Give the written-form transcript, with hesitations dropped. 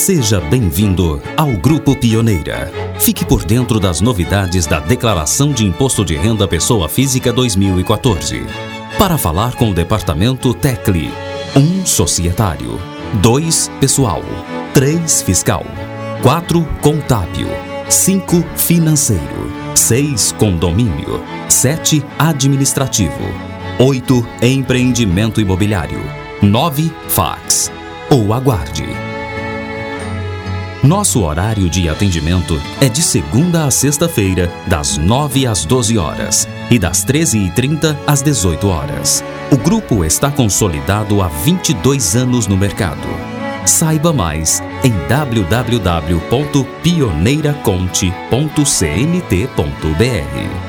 Seja bem-vindo ao Grupo Pioneira. Fique por dentro das novidades da Declaração de Imposto de Renda Pessoa Física 2014. Para falar com o Departamento TECLI: 1. Societário, 2. Pessoal, 3. Fiscal, 4. Contábil, 5. Financeiro, 6. Condomínio, 7. Administrativo, 8. Empreendimento imobiliário, 9. Fax. Ou aguarde. Nosso horário de atendimento é de segunda a sexta-feira, das 9 às 12 horas e das 13h30 às 18 horas. O grupo está consolidado há 22 anos no mercado. Saiba mais em www.pioneiraconte.cnt.br.